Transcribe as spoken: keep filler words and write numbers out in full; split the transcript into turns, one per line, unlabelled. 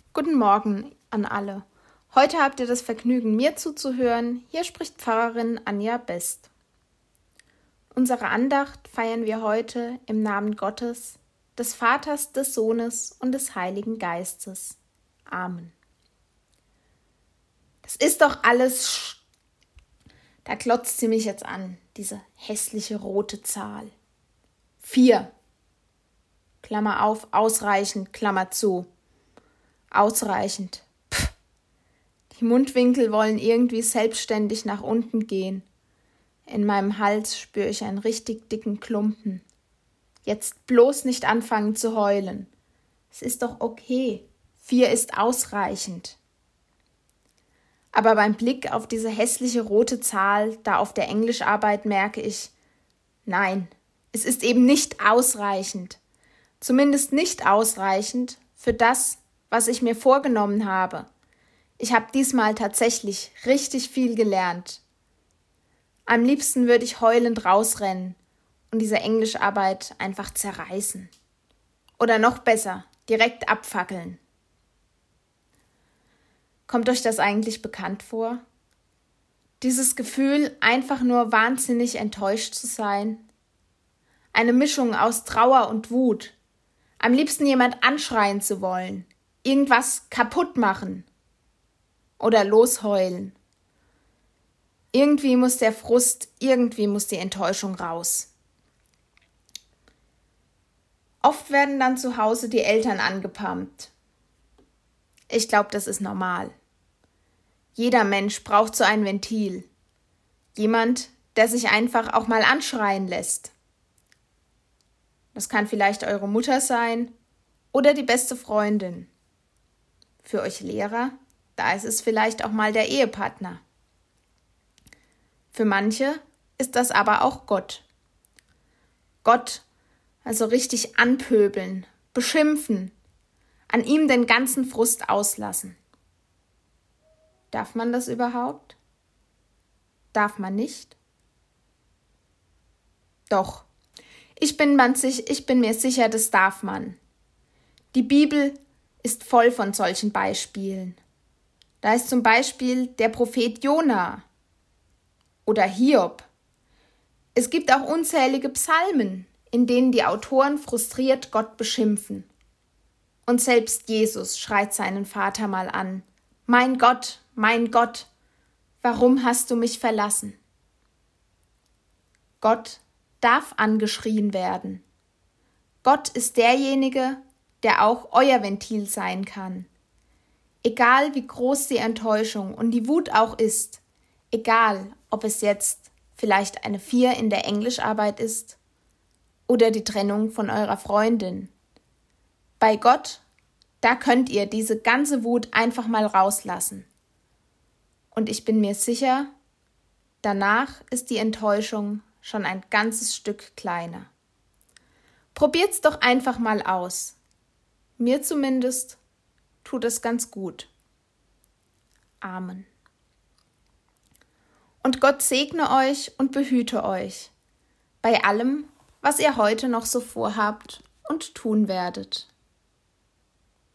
Guten Morgen an alle. Heute habt ihr das Vergnügen, mir zuzuhören. Hier spricht Pfarrerin Anja Best. Unsere Andacht feiern wir heute im Namen Gottes, des Vaters, des Sohnes und des Heiligen Geistes. Amen. Das ist doch alles... Sch- da glotzt sie mich jetzt an, diese hässliche rote Zahl. Vier. Klammer auf, ausreichend, Klammer zu. Ausreichend. Pff. Die Mundwinkel wollen irgendwie selbstständig nach unten gehen. In meinem Hals spüre ich einen richtig dicken Klumpen. Jetzt bloß nicht anfangen zu heulen. Es ist doch okay. Vier ist ausreichend. Aber beim Blick auf diese hässliche rote Zahl, da auf der Englischarbeit, merke ich, nein, es ist eben nicht ausreichend. Zumindest nicht ausreichend für das, was ich mir vorgenommen habe. Ich habe diesmal tatsächlich richtig viel gelernt. Am liebsten würde ich heulend rausrennen und diese Englischarbeit einfach zerreißen. Oder noch besser, direkt abfackeln. Kommt euch das eigentlich bekannt vor? Dieses Gefühl, einfach nur wahnsinnig enttäuscht zu sein? Eine Mischung aus Trauer und Wut. Am liebsten jemand anschreien zu wollen. Irgendwas kaputt machen. Oder losheulen. Irgendwie muss der Frust, irgendwie muss die Enttäuschung raus. Oft werden dann zu Hause die Eltern angepammt. Ich glaube, das ist normal. Jeder Mensch braucht so ein Ventil. Jemand, der sich einfach auch mal anschreien lässt. Das kann vielleicht eure Mutter sein oder die beste Freundin. Für euch Lehrer, da ist es vielleicht auch mal der Ehepartner. Für manche ist das aber auch Gott. Gott, also richtig anpöbeln, beschimpfen, an ihm den ganzen Frust auslassen. Darf man das überhaupt? Darf man nicht? Doch, ich bin, man sich, ich bin mir sicher, das darf man. Die Bibel ist voll von solchen Beispielen. Da ist zum Beispiel der Prophet Jona oder Hiob. Es gibt auch unzählige Psalmen, in denen die Autoren frustriert Gott beschimpfen. Und selbst Jesus schreit seinen Vater mal an: Mein Gott, mein Gott, warum hast du mich verlassen? Gott darf angeschrien werden. Gott ist derjenige, der auch euer Ventil sein kann. Egal wie groß die Enttäuschung und die Wut auch ist, egal ob es jetzt vielleicht eine Vier in der Englischarbeit ist oder die Trennung von eurer Freundin. Bei Gott, da könnt ihr diese ganze Wut einfach mal rauslassen. Und ich bin mir sicher, danach ist die Enttäuschung schon ein ganzes Stück kleiner. Probiert's doch einfach mal aus. Mir zumindest tut es ganz gut. Amen. Und Gott segne euch und behüte euch bei allem, was ihr heute noch so vorhabt und tun werdet.